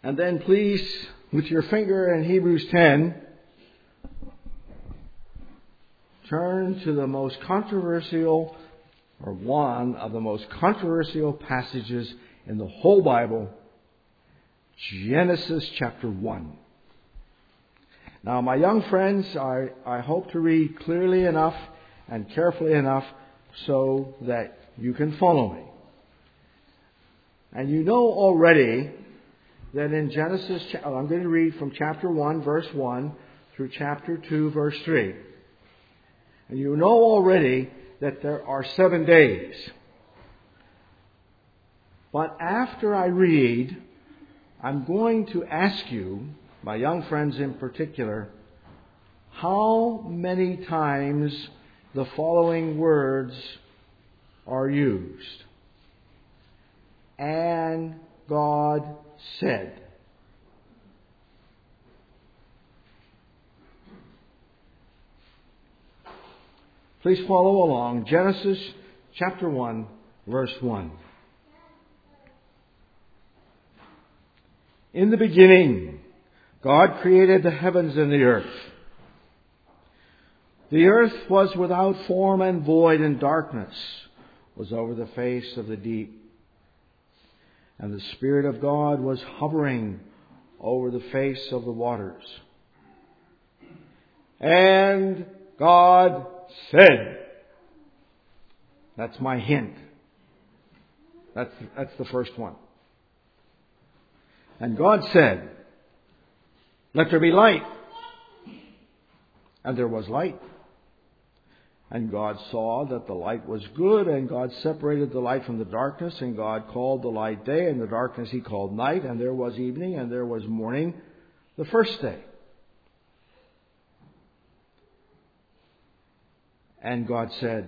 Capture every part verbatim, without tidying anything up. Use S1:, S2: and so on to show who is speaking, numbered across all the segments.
S1: And then please, with your finger in Hebrews ten, turn to the most controversial, or one of the most controversial passages in the whole Bible, Genesis chapter one. Now, my young friends, I, I hope to read clearly enough and carefully enough so that you can follow me. And you know already that in Genesis, I'm going to read from chapter one, verse one, through chapter two, verse three. And you know already that there are seven days. But after I read, I'm going to ask you, my young friends in particular, how many times the following words are used. And God said. Please follow along. Genesis chapter one, verse one. In the beginning, God created the heavens and the earth. The earth was without form and void, and darkness was over the face of the deep. And the Spirit of God was hovering over the face of the waters. And God said. That's my hint. That's, that's the first one. And God said, let there be light. And there was light. And God saw that the light was good, and God separated the light from the darkness, and God called the light day, and the darkness He called night, and there was evening, and there was morning, the first day. And God said,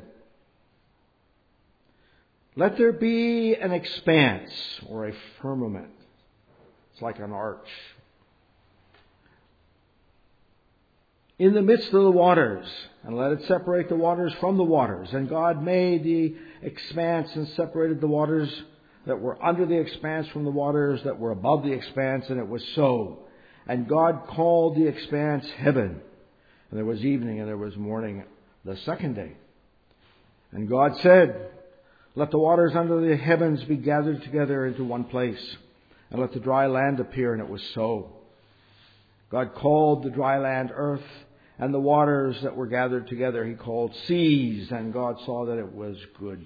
S1: let there be an expanse, or a firmament. It's like an arch. In the midst of the waters, and let it separate the waters from the waters. And God made the expanse and separated the waters that were under the expanse from the waters that were above the expanse, and it was so. And God called the expanse heaven. And there was evening and there was morning the second day. And God said, let the waters under the heavens be gathered together into one place, and let the dry land appear, and it was so. God called the dry land earth, and the waters that were gathered together He called seas, and God saw that it was good.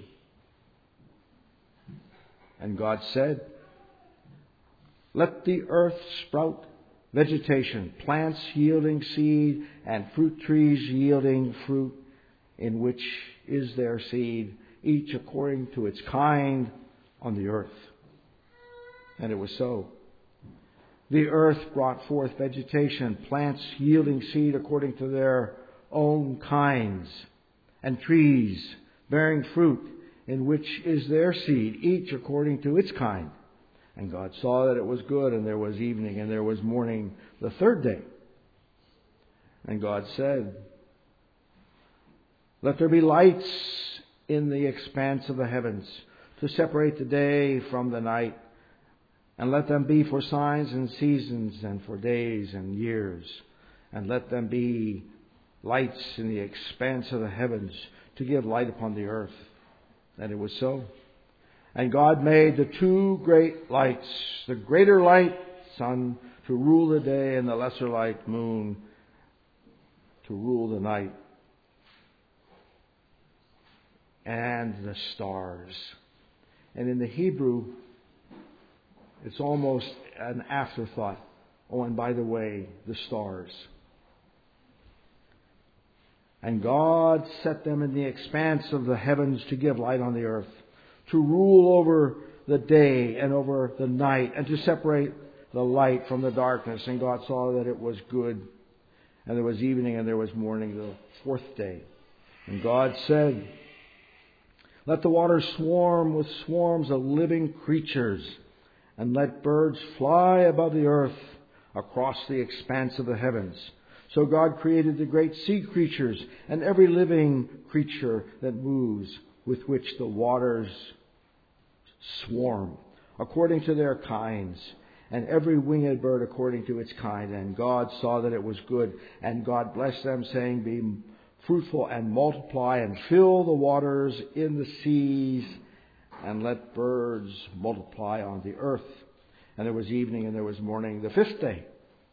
S1: And God said, let the earth sprout vegetation, plants yielding seed, and fruit trees yielding fruit, in which is their seed, each according to its kind on the earth. And it was so. The earth brought forth vegetation, plants yielding seed according to their own kinds, and trees bearing fruit, in which is their seed, each according to its kind. And God saw that it was good, and there was evening, and there was morning the third day. And God said, let there be lights in the expanse of the heavens to separate the day from the night, and let them be for signs and seasons and for days and years. And let them be lights in the expanse of the heavens to give light upon the earth. And it was so. And God made the two great lights, the greater light, sun, to rule the day, and the lesser light, moon, to rule the night. And the stars. And in the Hebrew, it's almost an afterthought. Oh, and by the way, the stars. And God set them in the expanse of the heavens to give light on the earth, to rule over the day and over the night, and to separate the light from the darkness. And God saw that it was good. And there was evening and there was morning the fourth day. And God said, let the waters swarm with swarms of living creatures, and let birds fly above the earth across the expanse of the heavens. So God created the great sea creatures and every living creature that moves, with which the waters swarm, according to their kinds. and every winged bird according to its kind. And God saw that it was good. And God blessed them, saying, Be fruitful and multiply, and fill the waters in the seas, and let birds multiply on the earth. And there was evening and there was morning, the fifth day.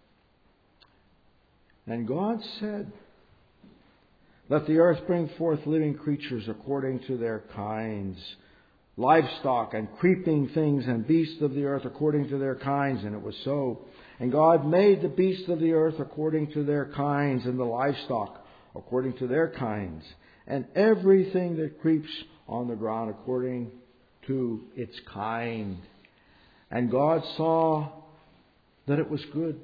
S1: And God said, Let the earth bring forth living creatures according to their kinds, livestock and creeping things and beasts of the earth according to their kinds. And it was so. And God made the beasts of the earth according to their kinds, and the livestock according to their kinds, and everything that creeps on the ground according to its kind. And God saw that it was good.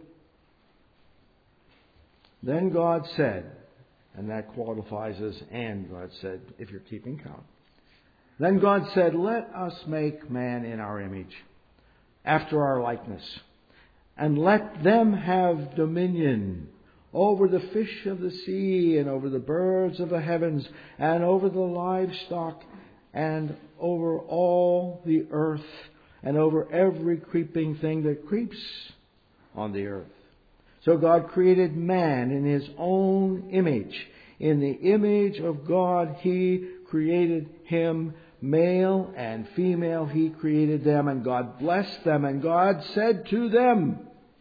S1: Then God said, and that qualifies as and God said, if you're keeping count. Then God said, Let us make man in our image, after our likeness, and let them have dominion over the fish of the sea, and over the birds of the heavens, and over the livestock, and over all the earth, and over every creeping thing that creeps on the earth. So God created man in His own image. In the image of God He created him. Male and female He created them. And God blessed them. And God said to them,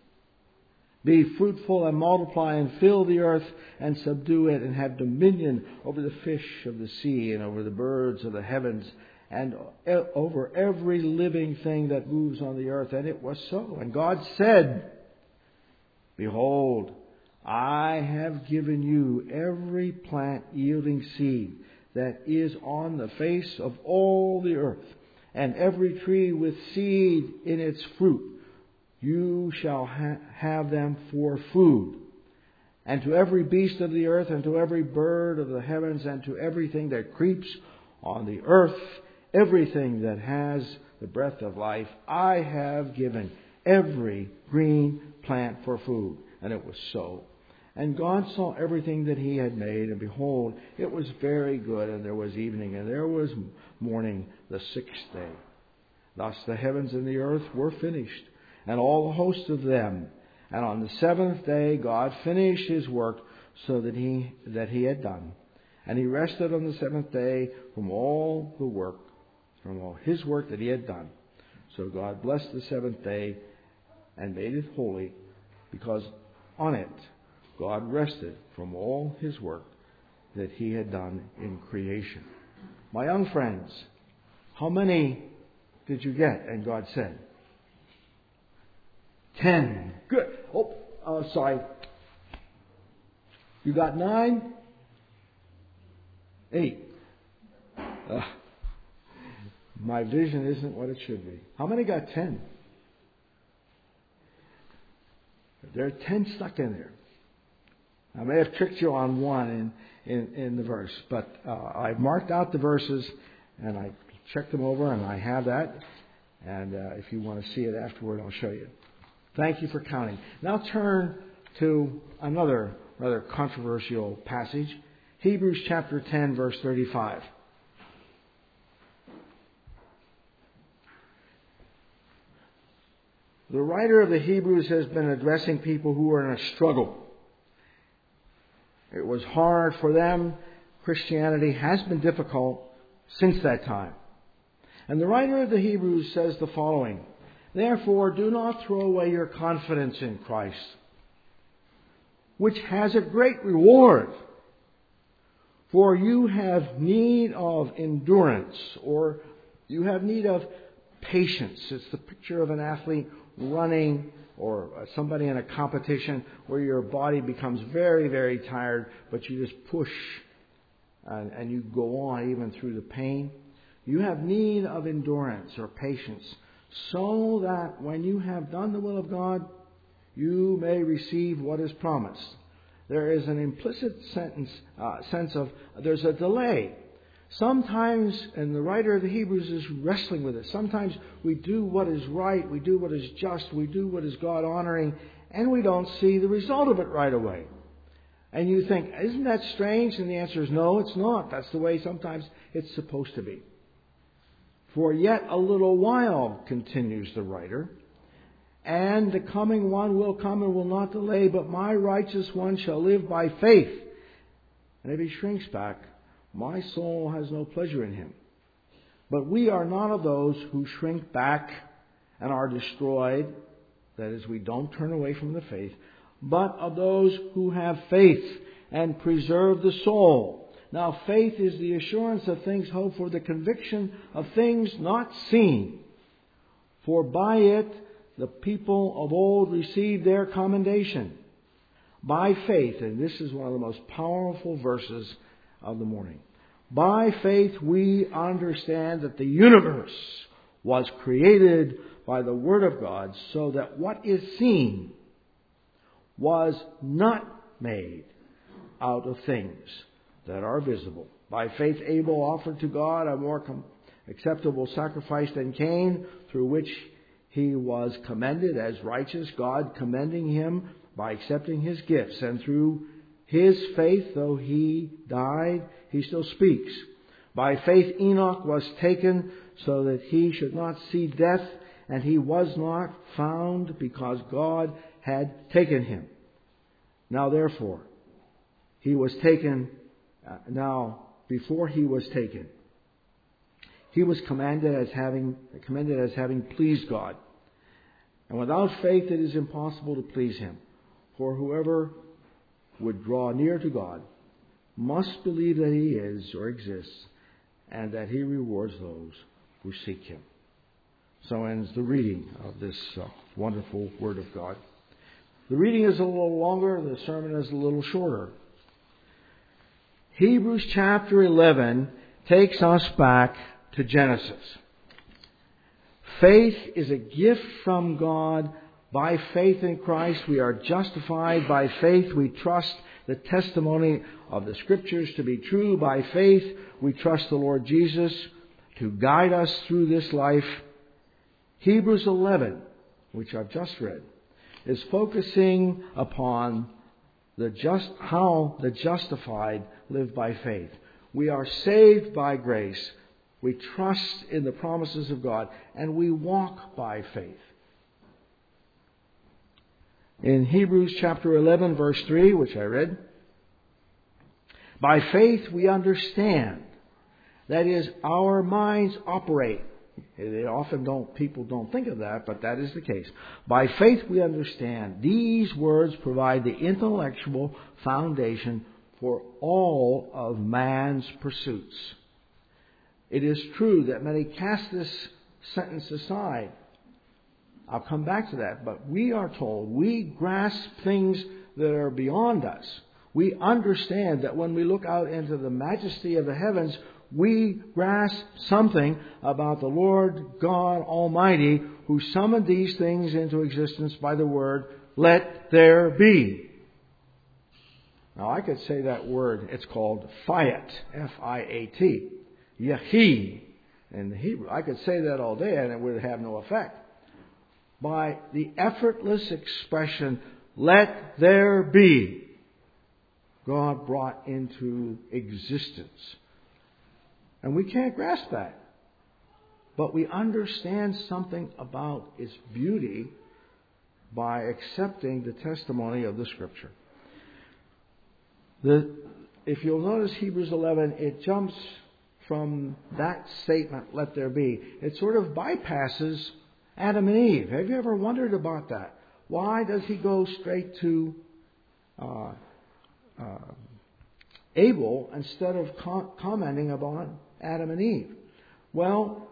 S1: Be fruitful and multiply, and fill the earth and subdue it, and have dominion over the fish of the sea, and over the birds of the heavens, and over every living thing that moves on the earth. And it was so. And God said, Behold, I have given you every plant yielding seed that is on the face of all the earth, and every tree with seed in its fruit. You shall ha- have them for food. And to every beast of the earth, and to every bird of the heavens, and to everything that creeps on the earth, everything that has the breath of life, I have given every green plant for food. And it was so. And God saw everything that He had made, and behold, it was very good. And there was evening, and there was morning, the sixth day. Thus the heavens and the earth were finished, and all the host of them. And on the seventh day God finished His work so that he that He had done. And He rested on the seventh day from all the work, from all His work that He had done. So God blessed the seventh day and made it holy, because on it God rested from all His work that He had done in creation. My young friends, how many did you get? And God said, Ten. Good. Oh, uh, sorry. You got nine? Eight. Uh, my vision isn't what it should be. How many got ten? There are ten stuck in there. I may have tricked you on one in, in, in the verse, but uh, I've marked out the verses, and I checked them over, and I have that. And uh, if you want to see it afterward, I'll show you. Thank you for counting. Now turn to another rather controversial passage, Hebrews chapter ten, verse thirty-five. The writer of the Hebrews has been addressing people who are in a struggle. It was hard for them. Christianity has been difficult since that time. And the writer of the Hebrews says the following: Therefore, do not throw away your confidence in Christ, which has a great reward. For you have need of endurance, or you have need of patience. It's the picture of an athlete running, or somebody in a competition where your body becomes very, very tired, but you just push and, and you go on even through the pain. You have need of endurance or patience, so that when you have done the will of God, you may receive what is promised. There is an implicit sentence, uh, sense of there's a delay. Sometimes, and the writer of the Hebrews is wrestling with it, sometimes we do what is right, we do what is just, we do what is God-honoring, and we don't see the result of it right away. And you think, isn't that strange? And the answer is no, it's not. That's the way sometimes it's supposed to be. For yet a little while, continues the writer, And the coming one will come and will not delay, but my righteous one shall live by faith. And if he shrinks back, my soul has no pleasure in him. But we are not of those who shrink back and are destroyed. That is, we don't turn away from the faith, but of those who have faith and preserve the soul. Now, faith is the assurance of things hoped for, the conviction of things not seen. For by it the people of old received their commendation. By faith, and this is one of the most powerful verses of the morning. By faith we understand that the universe was created by the Word of God, so that what is seen was not made out of things that are visible. By faith Abel offered to God a more com- acceptable sacrifice than Cain, through which he was commended as righteous, God commending him by accepting his gifts. And through his faith, though he died, he still speaks. By faith Enoch was taken so that he should not see death, and he was not found because God had taken him. Now therefore, he was taken, uh, now before he was taken, he was commended as having commended as having pleased God. And without faith it is impossible to please him. For whoever would draw near to God must believe that he is or exists, and that he rewards those who seek him. So ends the reading of this uh, wonderful Word of God. The reading is a little longer, the sermon is a little shorter. Hebrews chapter eleven takes us back to Genesis. Faith is a gift from God. By faith in Christ we are justified. By faith we trust the testimony of the Scriptures to be true. By faith we trust the Lord Jesus to guide us through this life. Hebrews eleven, which I've just read, is focusing upon the just how the justified live by faith. We are saved by grace. We trust in the promises of God, and we walk by faith. In Hebrews chapter eleven, verse three, which I read, by faith we understand. That is, our minds operate. They often don't, people don't think of that, but that is the case. By faith we understand. These words provide the intellectual foundation for all of man's pursuits. It is true that many cast this sentence aside. I'll come back to that, but we are told we grasp things that are beyond us. We understand that when we look out into the majesty of the heavens, we grasp something about the Lord God Almighty, who summoned these things into existence by the word, let there be. Now I could say that word, it's called fiat, F I A T, Yahi in the Hebrew. I could say that all day and it would have no effect. By the effortless expression, let there be, God brought into existence. And we can't grasp that. But we understand something about its beauty by accepting the testimony of the Scripture. The, if you'll notice Hebrews eleven, it jumps from that statement, let there be. It sort of bypasses Adam and Eve. Have you ever wondered about that? Why does he go straight to uh, uh, Abel instead of com- commenting upon Adam and Eve? Well,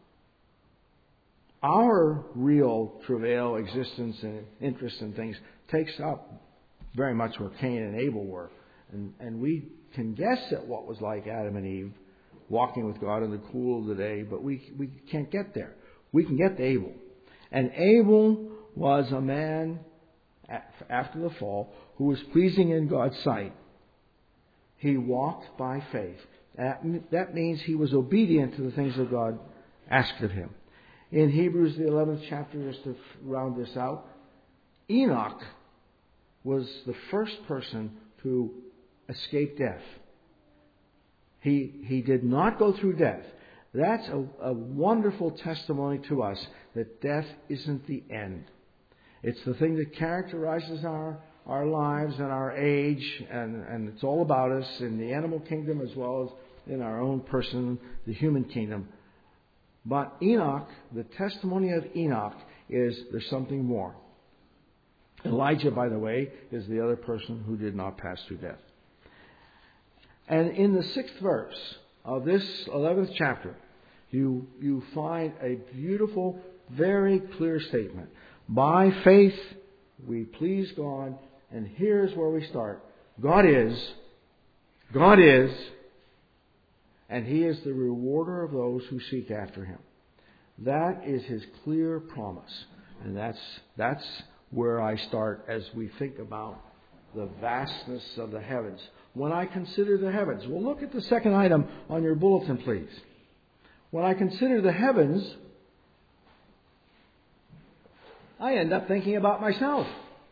S1: our real travail, existence, and interest in things takes up very much where Cain and Abel were. And, and we can guess at what was like Adam and Eve walking with God in the cool of the day, but we, we can't get there. We can get to Abel. And Abel was a man, after the fall, who was pleasing in God's sight. He walked by faith. That means he was obedient to the things that God asked of him. In Hebrews, the eleventh chapter, just to round this out, Enoch was the first person to escape death. He, he did not go through death. That's a, a wonderful testimony to us that death isn't the end. It's the thing that characterizes our, our lives and our age, and, and it's all about us in the animal kingdom as well as in our own person, the human kingdom. But Enoch, the testimony of Enoch is there's something more. Elijah, by the way, is the other person who did not pass through death. And in the sixth verse of this eleventh chapter, you, you find a beautiful, very clear statement. By faith, we please God, and here's where we start. God is, God is, and He is the rewarder of those who seek after Him. That is His clear promise. And that's, that's where I start as we think about the vastness of the heavens. When I consider the heavens, well, look at the second item on your bulletin, please. When I consider the heavens, I end up thinking about myself.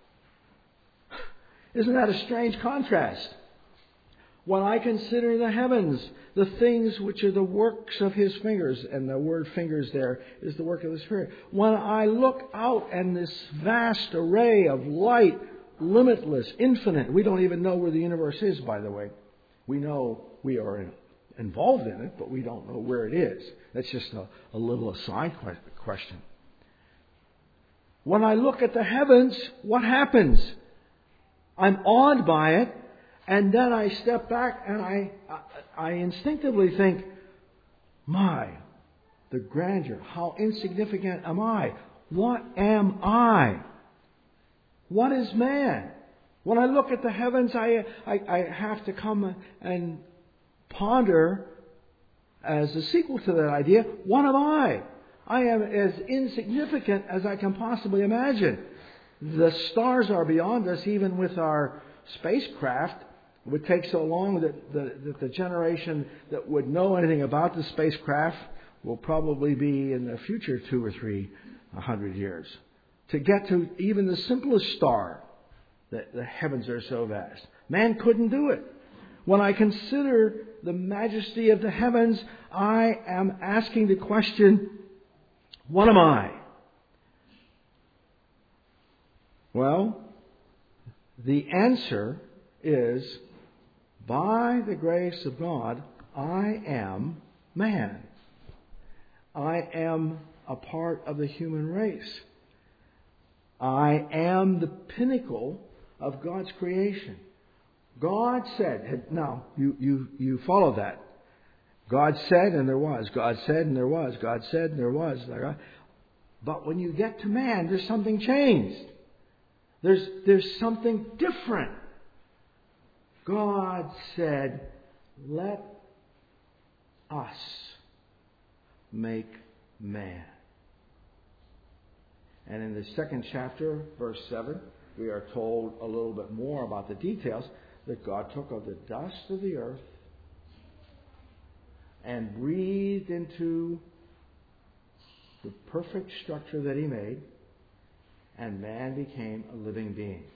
S1: Isn't that a strange contrast? When I consider the heavens, the things which are the works of His fingers, and the word fingers there is the work of the Spirit. When I look out and this vast array of light, limitless, infinite, we don't even know where the universe is, by the way. We know we are in, involved in it, but we don't know where it is. That's just a, a little aside question. When I look at the heavens, what happens? I'm awed by it. And then I step back and I, I instinctively think, my, the grandeur, how insignificant am I? What am I? What is man? When I look at the heavens, I, I, I have to come and ponder as a sequel to that idea, what am I? I am as insignificant as I can possibly imagine. The stars are beyond us, even with our spacecraft. It would take so long that the, that the generation that would know anything about the spacecraft will probably be in the future two or three hundred years. To get to even the simplest star, the, the heavens are so vast. Man couldn't do it. When I consider the majesty of the heavens, I am asking the question, what am I? Well, the answer is, by the grace of God, I am man. I am a part of the human race. I am the pinnacle of God's creation. God said, now, you, you, you follow that. God said and there was. God said and there was. God said and there was. But when you get to man, there's something changed. There's, there's something different. God said, let us make man. And in the second chapter, verse seven, we are told a little bit more about the details that God took of the dust of the earth and breathed into the perfect structure that He made, and man became a living being.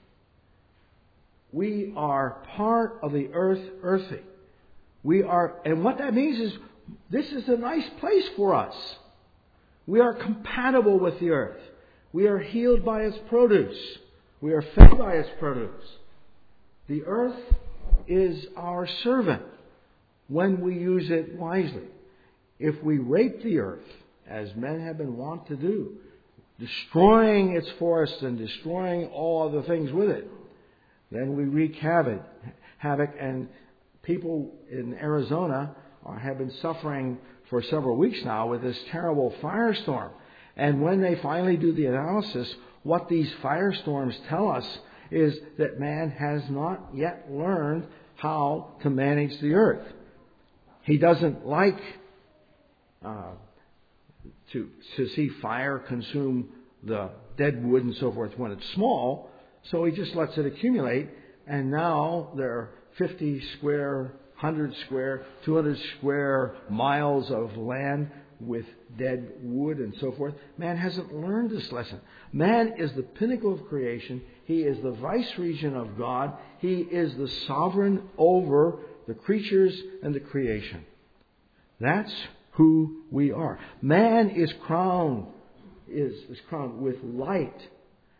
S1: We are part of the earth, earthy. We are, and what that means is, this is a nice place for us. We are compatible with the earth. We are healed by its produce. We are fed by its produce. The earth is our servant when we use it wisely. If we rape the earth, as men have been wont to do, destroying its forests and destroying all other things with it, then we wreak havoc, havoc, and people in Arizona are, have been suffering for several weeks now with this terrible firestorm. And when they finally do the analysis, what these firestorms tell us is that man has not yet learned how to manage the earth. He doesn't like uh, to, to see fire consume the dead wood and so forth when it's small. So he just lets it accumulate, and now there are fifty square, one hundred square, two hundred square miles of land with dead wood and so forth. Man hasn't learned this lesson. Man is the pinnacle of creation. He is the vice regent of God. He is the sovereign over the creatures and the creation. That's who we are. Man is crowned, is, is crowned with light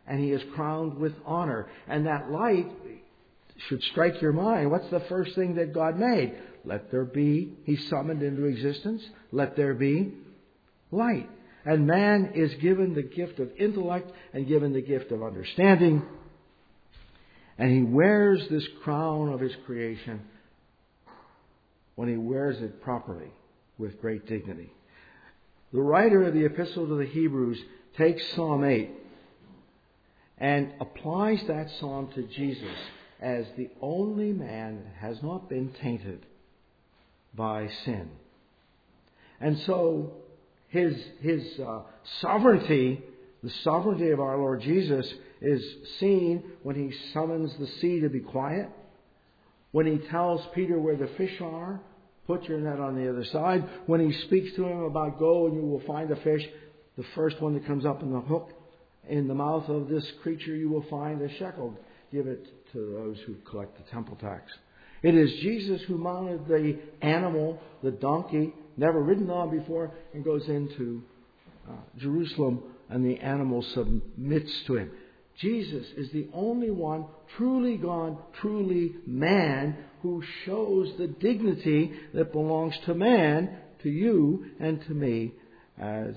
S1: and he is crowned with honor. And that light should strike your mind. What's the first thing that God made? Let there be, he summoned into existence, let there be light. And man is given the gift of intellect and given the gift of understanding. And he wears this crown of his creation when he wears it properly with great dignity. The writer of the Epistle to the Hebrews takes Psalm eight and applies that psalm to Jesus as the only man that has not been tainted by sin. And so his, his uh, sovereignty, the sovereignty of our Lord Jesus, is seen when he summons the sea to be quiet, when he tells Peter where the fish are, put your net on the other side, when he speaks to him about go and you will find a fish, the first one that comes up in the hook, in the mouth of this creature you will find a shekel. Give it to those who collect the temple tax. It is Jesus who mounted the animal, the donkey, never ridden on before, and goes into uh, Jerusalem, and the animal submits to him. Jesus is the only one, truly God, truly man, who shows the dignity that belongs to man, to you and to me, as,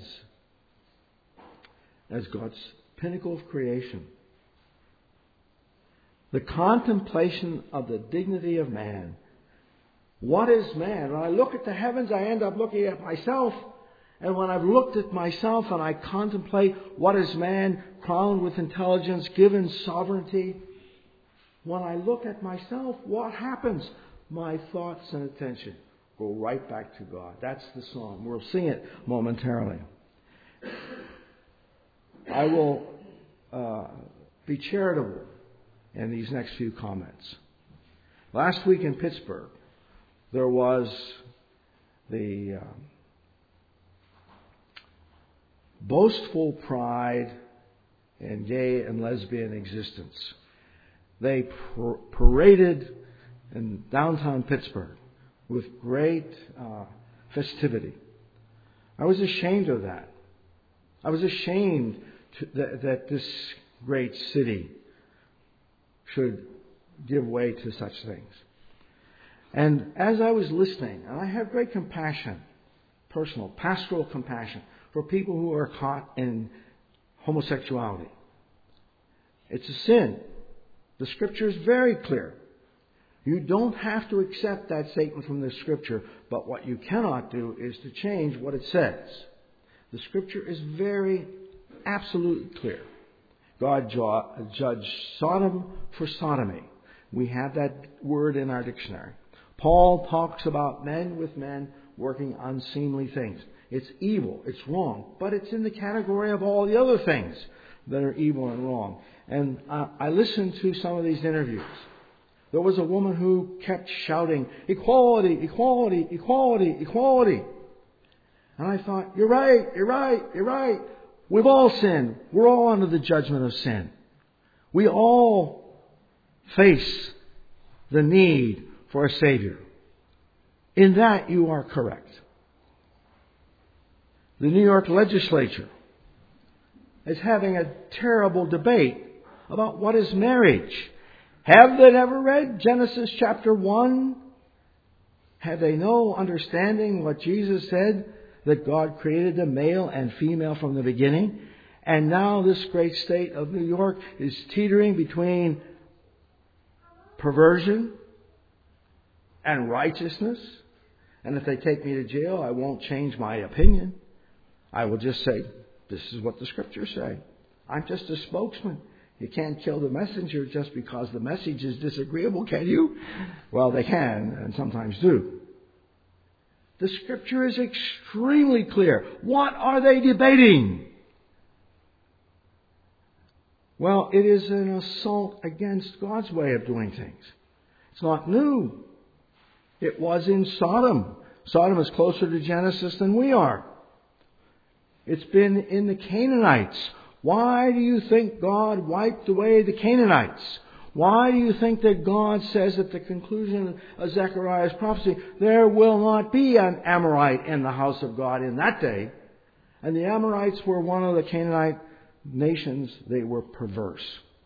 S1: as God's pinnacle of creation. The contemplation of the dignity of man. What is man? When I look at the heavens, I end up looking at myself. And when I've looked at myself and I contemplate what is man, crowned with intelligence, given sovereignty, when I look at myself, what happens? My thoughts and attention go right back to God. That's the song. We'll sing it momentarily. I will uh, be charitable in these next few comments. Last week in Pittsburgh, there was the uh, boastful pride in gay and lesbian existence. They par- paraded in downtown Pittsburgh with great uh, festivity. I was ashamed of that. I was ashamed to, that, that this great city should give way to such things. And as I was listening, and I have great compassion, personal, pastoral compassion, for people who are caught in homosexuality. It's a sin. The Scripture is very clear. You don't have to accept that statement from the Scripture, but what you cannot do is to change what it says. The Scripture is very, absolutely clear. God judged Sodom for sodomy. We have that word in our dictionary. Paul talks about men with men working unseemly things. It's evil, it's wrong, but it's in the category of all the other things that are evil and wrong. And uh, I listened to some of these interviews. There was a woman who kept shouting, equality, equality, equality, equality. And I thought, you're right, you're right, you're right. We've all sinned. We're all under the judgment of sin. We all face the need for a Savior. In that you are correct. The New York legislature is having a terrible debate about what is marriage. Have they ever read Genesis chapter one? Have they no understanding what Jesus said, that God created them male and female from the beginning? And now this great state of New York is teetering between perversion and righteousness. And if they take me to jail, I won't change my opinion. I will just say, this is what the Scriptures say. I'm just a spokesman. You can't kill the messenger just because the message is disagreeable, can you? Well, they can, and sometimes do. The Scripture is extremely clear. What are they debating? Well, it is an assault against God's way of doing things. It's not new. It was in Sodom. Sodom is closer to Genesis than we are. It's been in the Canaanites. Why do you think God wiped away the Canaanites? Why do you think that God says at the conclusion of Zechariah's prophecy, there will not be an Amorite in the house of God in that day? And the Amorites were one of the Canaanite nations, they were perverse.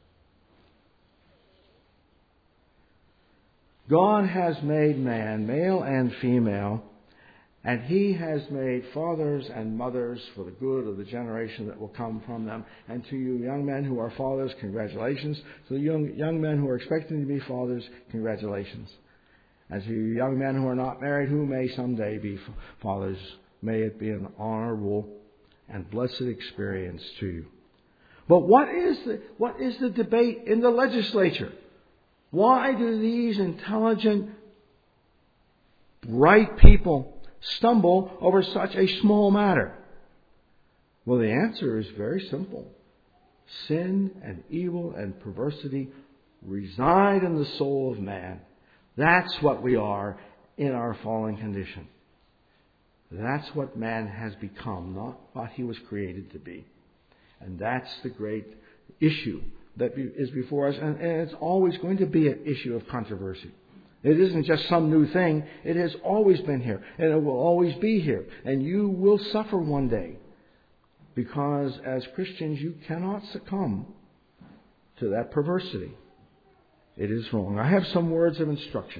S1: God has made man, male and female, and He has made fathers and mothers for the good of the generation that will come from them. And to you young men who are fathers, congratulations. To the young, young men who are expecting to be fathers, congratulations. And to you young men who are not married, who may someday be fathers, may it be an honorable and blessed experience to you. But what is the, what is the debate in the legislature? Why do these intelligent, bright people stumble over such a small matter? Well, the answer is very simple. Sin and evil and perversity reside in the soul of man. That's what we are in our fallen condition. That's what man has become, not what he was created to be. And that's the great issue that is before us, and it's always going to be an issue of controversy. It isn't just some new thing. It has always been here, and it will always be here. And you will suffer one day, because as Christians you cannot succumb to that perversity. It is wrong. I have some words of instruction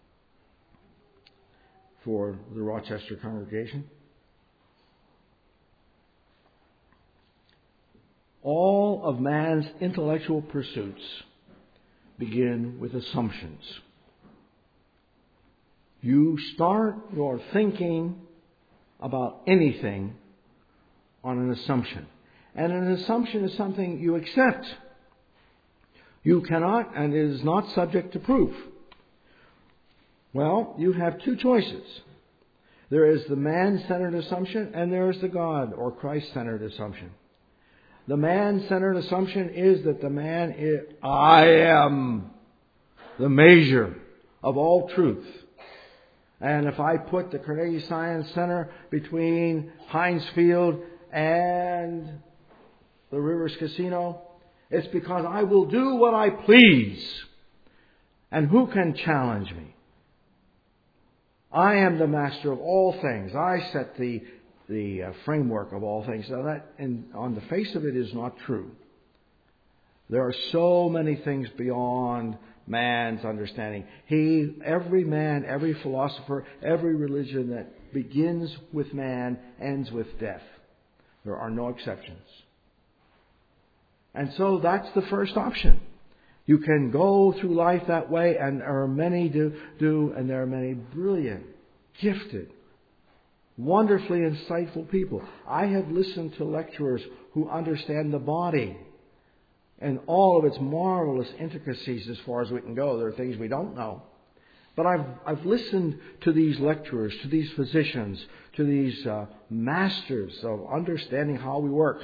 S1: for the Rochester congregation. All of man's intellectual pursuits begin with assumptions. You start your thinking about anything on an assumption. And an assumption is something you accept. You cannot, and it is not subject to proof. Well, you have two choices. There is the man-centered assumption, and there is the God or Christ-centered assumption. The man-centered assumption is that the man is, I am the measure of all truth. And if I put the Carnegie Science Center between Heinz Field and the Rivers Casino, it's because I will do what I please. And who can challenge me? I am the master of all things. I set the the uh, framework of all things. Now that, in, on the face of it, is not true. There are so many things beyond man's understanding. He, every man, every philosopher, every religion that begins with man ends with death. There are no exceptions. And so that's the first option. You can go through life that way, and there are many do, do and there are many brilliant, gifted, wonderfully insightful people. I have listened to lecturers who understand the body and all of its marvelous intricacies as far as we can go. There are things we don't know. But I've, I've listened to these lecturers, to these physicians, to these uh, masters of understanding how we work.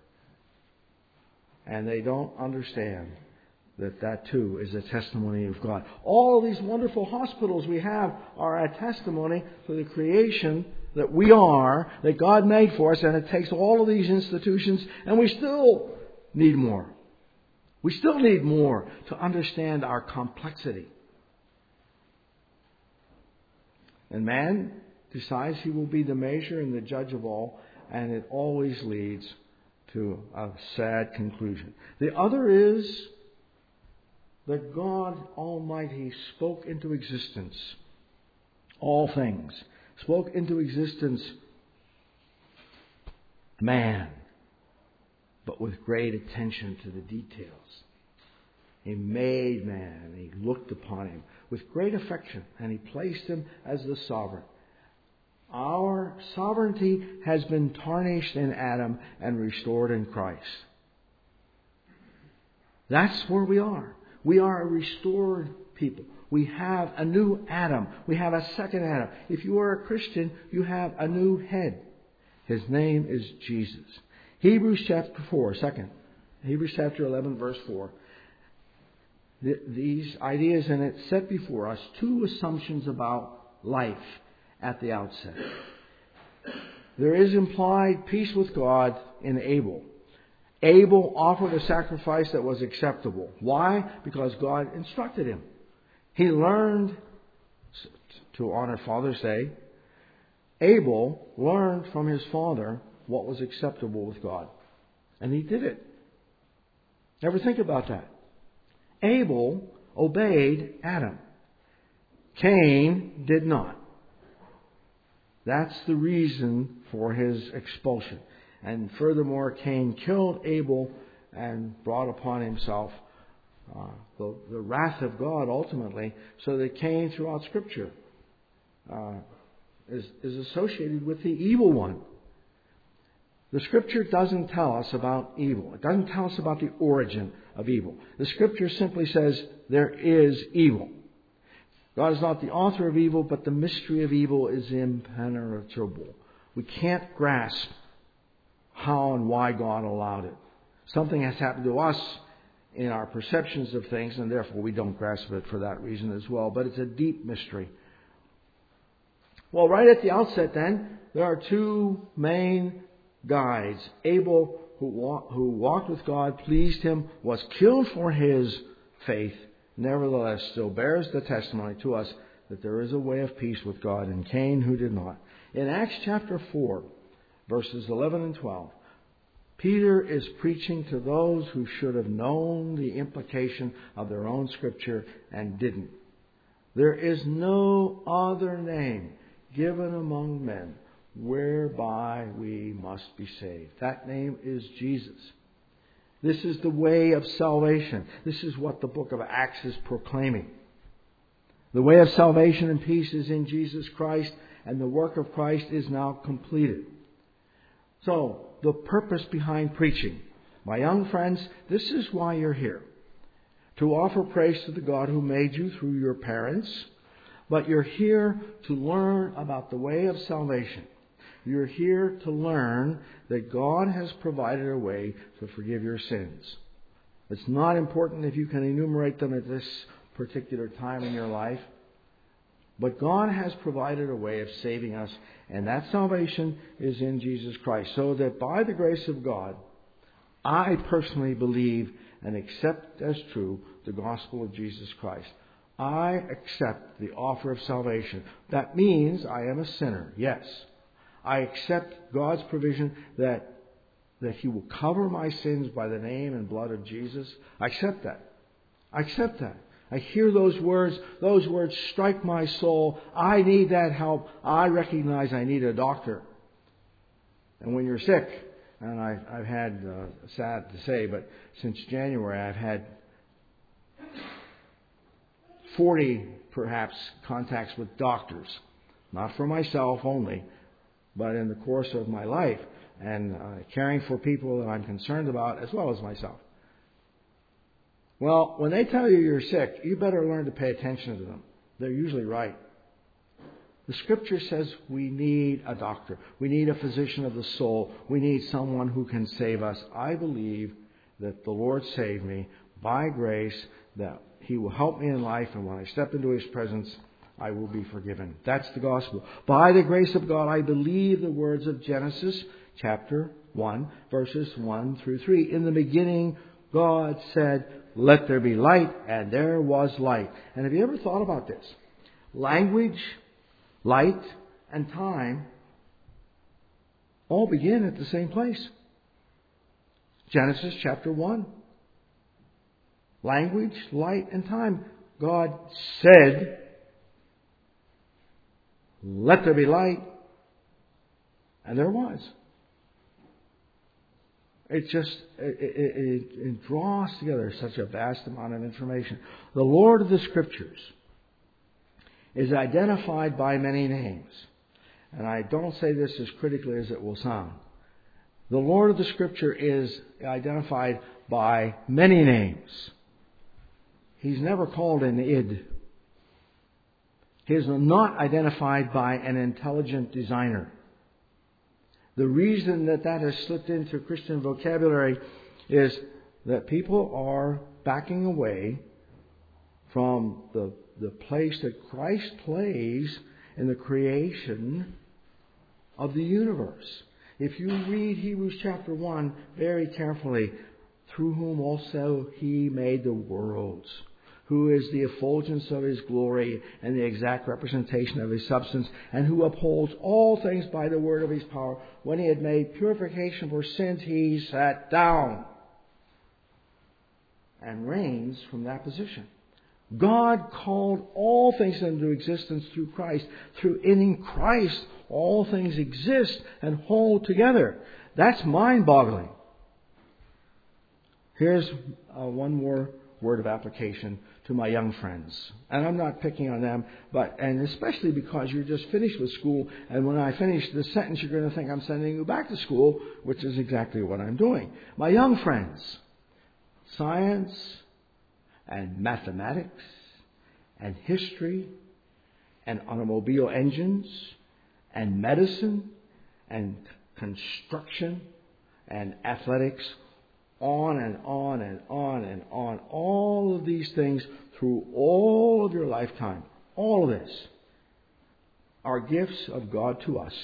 S1: And they don't understand that that too is a testimony of God. All of these wonderful hospitals we have are a testimony to the creation that we are, that God made for us, and it takes all of these institutions, and we still need more. We still need more to understand our complexity. And man decides he will be the measure and the judge of all, and it always leads to a sad conclusion. The other is that God Almighty spoke into existence all things. Spoke into existence man, but with great attention to the details. He made man, and He looked upon him with great affection, and He placed him as the sovereign. Our sovereignty has been tarnished in Adam and restored in Christ. That's where we are. We are a restored people. We have a new Adam. We have a second Adam. If you are a Christian, you have a new head. His name is Jesus. Hebrews chapter four, second. Hebrews chapter eleven, verse four. These ideas in it set before us two assumptions about life at the outset. There is implied peace with God in Abel. Abel offered a sacrifice that was acceptable. Why? Because God instructed him. He learned to honor Father's Day. Abel learned from his father what was acceptable with God. And he did it. Ever think about that? Abel obeyed Adam. Cain did not. That's the reason for his expulsion. And furthermore, Cain killed Abel and brought upon himself uh, the, the wrath of God ultimately, so that Cain throughout Scripture uh, is, is associated with the evil one. The Scripture doesn't tell us about evil. It doesn't tell us about the origin of evil. The Scripture simply says there is evil. God is not the author of evil, but the mystery of evil is impenetrable. We can't grasp how and why God allowed it. Something has happened to us in our perceptions of things, and therefore we don't grasp it for that reason as well. But it's a deep mystery. Well, right at the outset then, there are two main guides. Abel, who, walk, who walked with God, pleased Him, was killed for his faith, nevertheless still bears the testimony to us that there is a way of peace with God, and Cain who did not. In Acts chapter four, verses eleven and twelve, Peter is preaching to those who should have known the implication of their own Scripture and didn't. There is no other name given among men whereby we must be saved. That name is Jesus. This is the way of salvation. This is what the book of Acts is proclaiming. The way of salvation and peace is in Jesus Christ, and the work of Christ is now completed. So, the purpose behind preaching. My young friends, this is why you're here. To offer praise to the God who made you through your parents, but you're here to learn about the way of salvation. You're here to learn that God has provided a way to forgive your sins. It's not important if you can enumerate them at this particular time in your life, but God has provided a way of saving us, and that salvation is in Jesus Christ. So that by the grace of God, I personally believe and accept as true the gospel of Jesus Christ. I accept the offer of salvation. That means I am a sinner, yes. I accept God's provision that, that He will cover my sins by the name and blood of Jesus. I accept that. I accept that. I hear those words. Those words strike my soul. I need that help. I recognize I need a doctor. And when you're sick, and I, I've had, uh, sad to say, but since January I've had forty perhaps contacts with doctors. Not for myself only, but in the course of my life, and uh, caring for people that I'm concerned about as well as myself. Well, when they tell you you're sick, you better learn to pay attention to them. They're usually right. The Scripture says we need a doctor. We need a physician of the soul. We need someone who can save us. I believe that the Lord saved me by grace, that He will help me in life, and when I step into His presence, I will be forgiven. That's the gospel. By the grace of God, I believe the words of Genesis chapter one, verses one through three. In the beginning, God said, "Let there be light," and there was light. And have you ever thought about this? Language, light, and time all begin at the same place. Genesis chapter one. Language, light, and time. God said, "Let there be light," and there was. It just, it, it, it draws together such a vast amount of information. The Lord of the Scriptures is identified by many names. And I don't say this as critically as it will sound. The Lord of the Scripture is identified by many names. He's never called an id. He is not identified by an intelligent designer. The reason that that has slipped into Christian vocabulary is that people are backing away from the, the place that Christ plays in the creation of the universe. If you read Hebrews chapter one very carefully, through whom also He made the worlds. who is the effulgence of his glory and the exact representation of his substance, and who upholds all things by the word of his power. When he had made purification for sins, he sat down and reigns from that position. God called all things into existence through Christ. Through in Christ, all things exist and hold together. That's mind-boggling. Here's uh, one more word of application to my young friends. And I'm not picking on them, but and especially because you're just finished with school, and when I finish this sentence, you're going to think I'm sending you back to school, which is exactly what I'm doing. My young friends, science and mathematics and history and automobile engines and medicine and construction and athletics, on and on and on and on. All of these things through all of your lifetime, all of this, are gifts of God to us.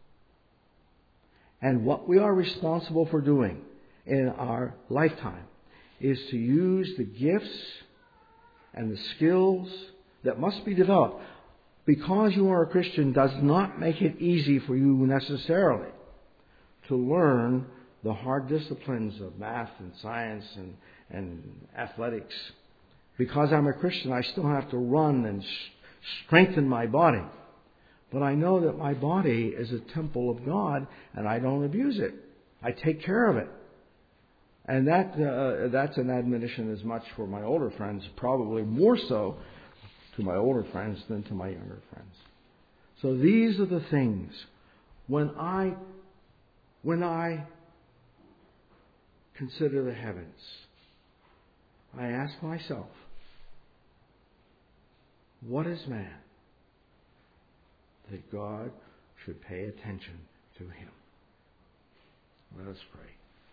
S1: And what we are responsible for doing in our lifetime is to use the gifts and the skills that must be developed. Because you are a Christian does not make it easy for you necessarily to learn the hard disciplines of math and science and, and athletics. Because I'm a Christian, I still have to run and sh- strengthen my body. But I know that my body is a temple of God, and I don't abuse it. I take care of it. And that uh, that's an admonition as much for my older friends, probably more so to my older friends than to my younger friends. So these are the things. When I, when I consider the heavens, I ask myself, what is man that God should pay attention to him? Let us pray.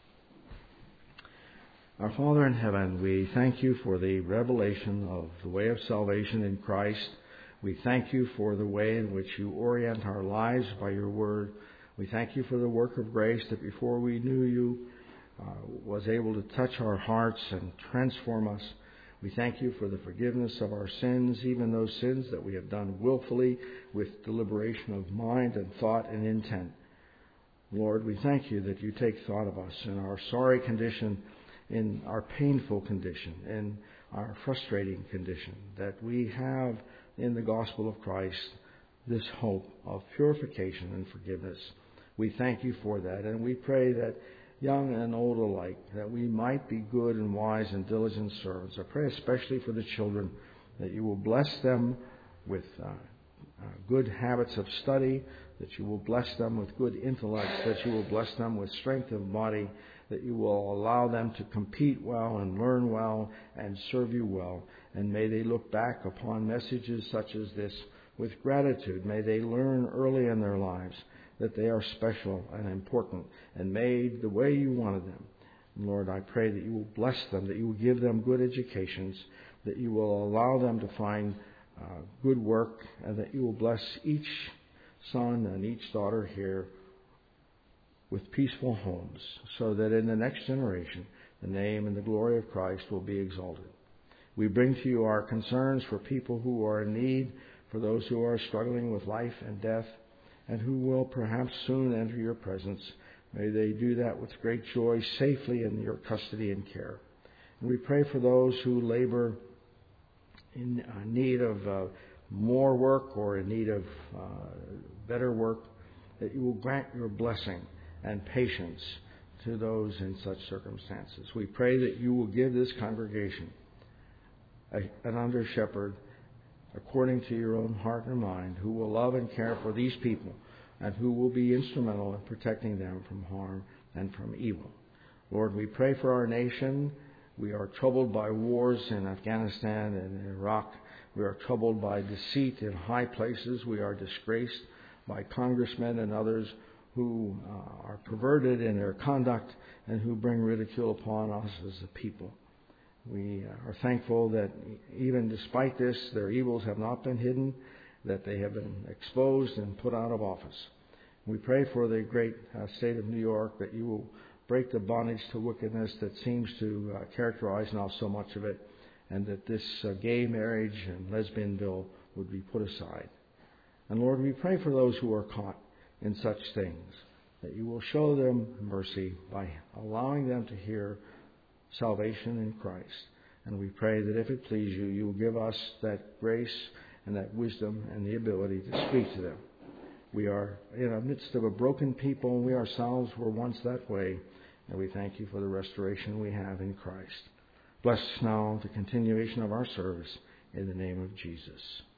S1: Our Father in heaven, we thank you for the revelation of the way of salvation in Christ. We thank you for the way in which you orient our lives by your word. We thank you for the work of grace that before we knew you uh, was able to touch our hearts and transform us. We thank you for the forgiveness of our sins, even those sins that we have done willfully with deliberation of mind and thought and intent. Lord, we thank you that you take thought of us in our sorry condition, in our painful condition, in our frustrating condition, that we have in the gospel of Christ this hope of purification and forgiveness. We thank you for that, and we pray that young and old alike, that we might be good and wise and diligent servants. I pray especially for the children, that you will bless them with uh, uh, good habits of study, that you will bless them with good intellect, that you will bless them with strength of body, that you will allow them to compete well and learn well and serve you well. And may they look back upon messages such as this with gratitude. May they learn early in their lives that they are special and important and made the way you wanted them. And Lord, I pray that you will bless them, that you will give them good educations, that you will allow them to find uh, good work, and that you will bless each son and each daughter here with peaceful homes, so that in the next generation the name and the glory of Christ will be exalted. We bring to you our concerns for people who are in need, for those who are struggling with life and death, and who will perhaps soon enter your presence. May they do that with great joy, safely in your custody and care. And we pray for those who labor in need of uh, more work or in need of uh, better work, that you will grant your blessing and patience to those in such circumstances. We pray that you will give this congregation a, an under shepherd according to your own heart and mind, who will love and care for these people and who will be instrumental in protecting them from harm and from evil. Lord, we pray for our nation. We are troubled by wars in Afghanistan and Iraq. We are troubled by deceit in high places. We are disgraced by congressmen and others who uh, are perverted in their conduct and who bring ridicule upon us as a people. We are thankful that even despite this, their evils have not been hidden, that they have been exposed and put out of office. We pray for the great uh, state of New York, that you will break the bondage to wickedness that seems to uh, characterize now so much of it, and that this uh, gay marriage and lesbian bill would be put aside. And Lord, we pray for those who are caught in such things, that you will show them mercy by allowing them to hear salvation in Christ. And we pray that if it please you, you will give us that grace and that wisdom and the ability to speak to them. We are in the midst of a broken people, and we ourselves were once that way, and we thank you for the restoration we have in Christ. Bless now the continuation of our service in the name of Jesus.